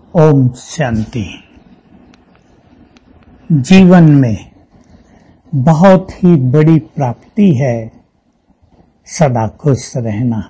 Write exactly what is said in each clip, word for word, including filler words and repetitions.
ओम शांति। जीवन में बहुत ही बड़ी प्राप्ति है सदा खुश रहना।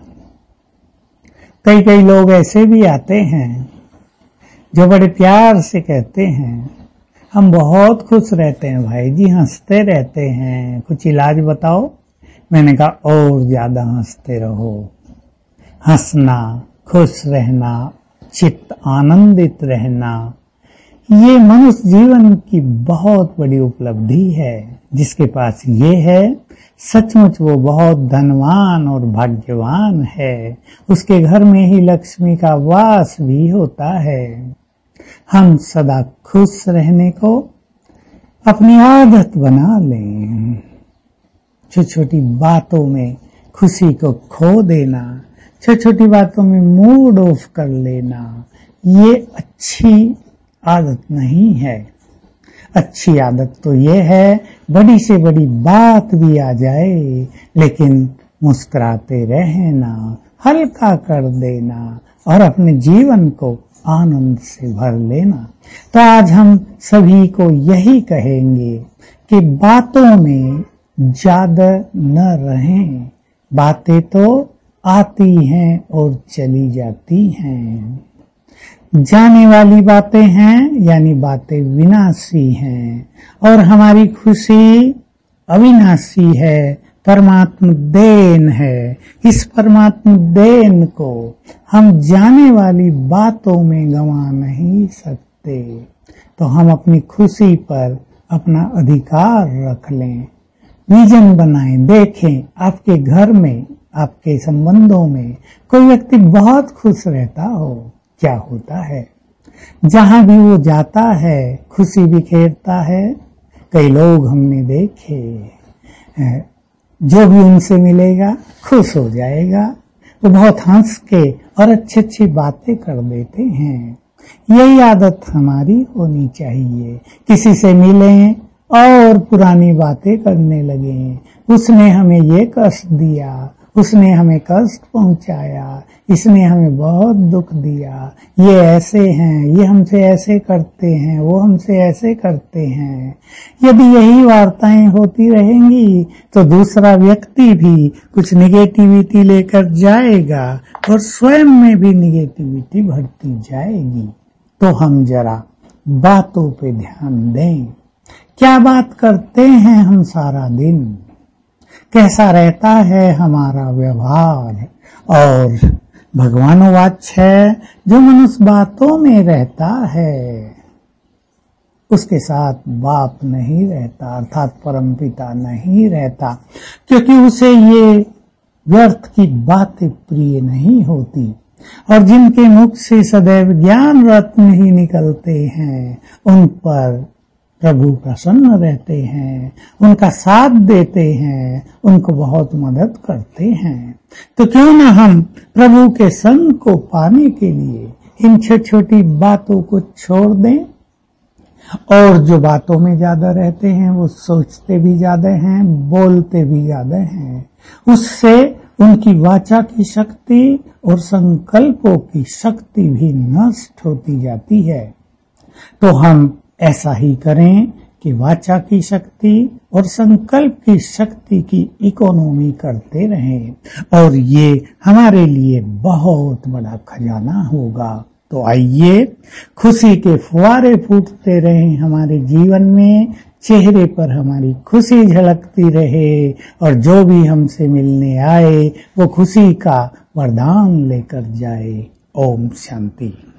कई कई लोग ऐसे भी आते हैं जो बड़े प्यार से कहते हैं हम बहुत खुश रहते हैं भाई जी, हंसते रहते हैं, कुछ इलाज बताओ। मैंने कहा और ज्यादा हंसते रहो। हंसना, खुश रहना, चित्त आनंदित रहना, ये मनुष्य जीवन की बहुत बड़ी उपलब्धि है। जिसके पास ये है सचमुच वो बहुत धनवान और भाग्यवान है। उसके घर में ही लक्ष्मी का वास भी होता है। हम सदा खुश रहने को अपनी आदत बना लें। छोटी छोटी बातों में खुशी को खो देना, छोटी छोटी बातों में मूड ऑफ कर लेना, ये अच्छी आदत नहीं है। अच्छी आदत तो ये है बड़ी से बड़ी बात भी आ जाए लेकिन मुस्कुराते रहना, हल्का कर देना और अपने जीवन को आनंद से भर लेना। तो आज हम सभी को यही कहेंगे कि बातों में ज्यादा न रहें। बातें तो आती हैं और चली जाती हैं। जाने वाली बातें हैं यानी बातें विनाशी हैं और हमारी खुशी अविनाशी है, परमात्म देन है। इस परमात्म देन को हम जाने वाली बातों में गंवा नहीं सकते। तो हम अपनी खुशी पर अपना अधिकार रख लें, विजन बनाएं। देखें आपके घर में, आपके संबंधों में कोई व्यक्ति बहुत खुश रहता हो, क्या होता है? जहां भी वो जाता है खुशी बिखेरता है। कई लोग हमने देखे, जो भी उनसे मिलेगा खुश हो जाएगा। वो बहुत हंस के और अच्छी अच्छी बातें कर देते हैं। यही आदत हमारी होनी चाहिए। किसी से मिलें और पुरानी बातें करने लगे, उसने हमें ये कष्ट दिया, उसने हमें कष्ट पहुंचाया, इसने हमें बहुत दुख दिया, ये ऐसे हैं, ये हमसे ऐसे करते हैं, वो हमसे ऐसे करते हैं। यदि यही वार्ताएं होती रहेंगी तो दूसरा व्यक्ति भी कुछ निगेटिविटी लेकर जाएगा और स्वयं में भी निगेटिविटी बढ़ती जाएगी। तो हम जरा बातों पे ध्यान दें। क्या बात करते हैं हम सारा दिन, कैसा रहता है हमारा व्यवहार। और भगवानोवाच है जो मनुष्य बातों में रहता है उसके साथ बाप नहीं रहता, अर्थात परमपिता नहीं रहता, क्योंकि उसे ये व्यर्थ की बातें प्रिय नहीं होती। और जिनके मुख से सदैव ज्ञान रत्न ही निकलते हैं उन पर प्रभु प्रसन्न रहते हैं, उनका साथ देते हैं, उनको बहुत मदद करते हैं। तो क्यों न हम प्रभु के संग को पाने के लिए इन छोटी छोटी बातों को छोड़ दें। और जो बातों में ज्यादा रहते हैं वो सोचते भी ज्यादा हैं, बोलते भी ज्यादा हैं। उससे उनकी वाचा की शक्ति और संकल्पों की शक्ति भी नष्ट होती जाती है। तो हम ऐसा ही करें कि वाचा की शक्ति और संकल्प की शक्ति की इकोनॉमी करते रहें और ये हमारे लिए बहुत बड़ा खजाना होगा। तो आइए खुशी के फुहारे फूटते रहें हमारे जीवन में, चेहरे पर हमारी खुशी झलकती रहे और जो भी हमसे मिलने आए वो खुशी का वरदान लेकर जाए। ओम शांति।